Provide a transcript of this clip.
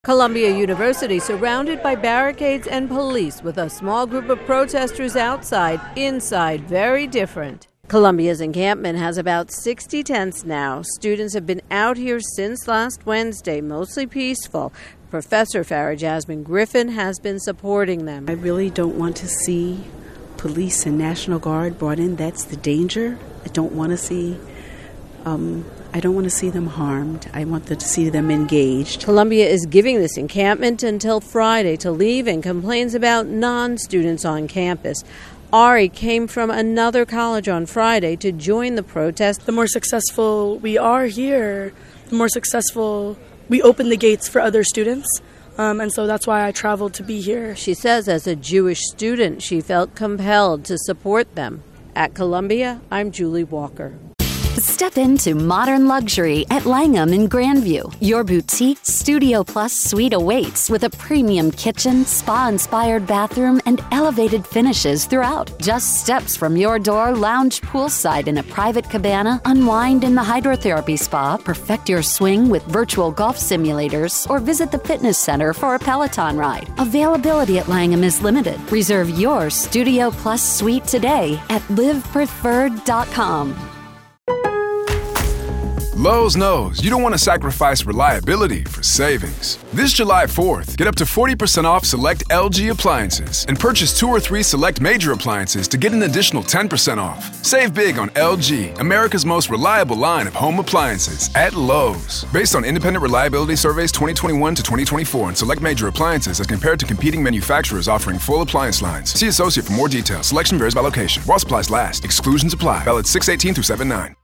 Columbia University surrounded by barricades and police with a small group of protesters outside. Inside, very different. Columbia's encampment has about 60 tents now. Students have been out here since last Wednesday, mostly peaceful. Professor Farah Jasmine Griffin has been supporting them. I really don't want to see police and National Guard brought in. That's the danger. I don't want to see them harmed. I want to see them engaged. Columbia is giving this encampment until Friday to leave and complains about non-students on campus. Ari came from another college on Friday to join the protest. The more successful we are here, the more successful we open the gates for other students. And so that's why I traveled to be here. She says as a Jewish student, she felt compelled to support them. At Columbia, I'm Julie Walker. Step into modern luxury at Langham in Grandview. Your boutique Studio Plus suite awaits with a premium kitchen, spa-inspired bathroom, and elevated finishes throughout. Just steps from your door, lounge poolside in a private cabana, unwind in the hydrotherapy spa, perfect your swing with virtual golf simulators, or visit the fitness center for a Peloton ride. Availability at Langham is limited. Reserve your Studio Plus suite today at livepreferred.com. Lowe's knows you don't want to sacrifice reliability for savings. This July 4th, get up to 40% off select LG appliances and purchase 2 or 3 select major appliances to get an additional 10% off. Save big on LG, America's most reliable line of home appliances at Lowe's. Based on independent reliability surveys 2021 to 2024 and select major appliances as compared to competing manufacturers offering full appliance lines. See associate for more details. Selection varies by location. While supplies last. Exclusions apply. Valid 6/18 through 7/9.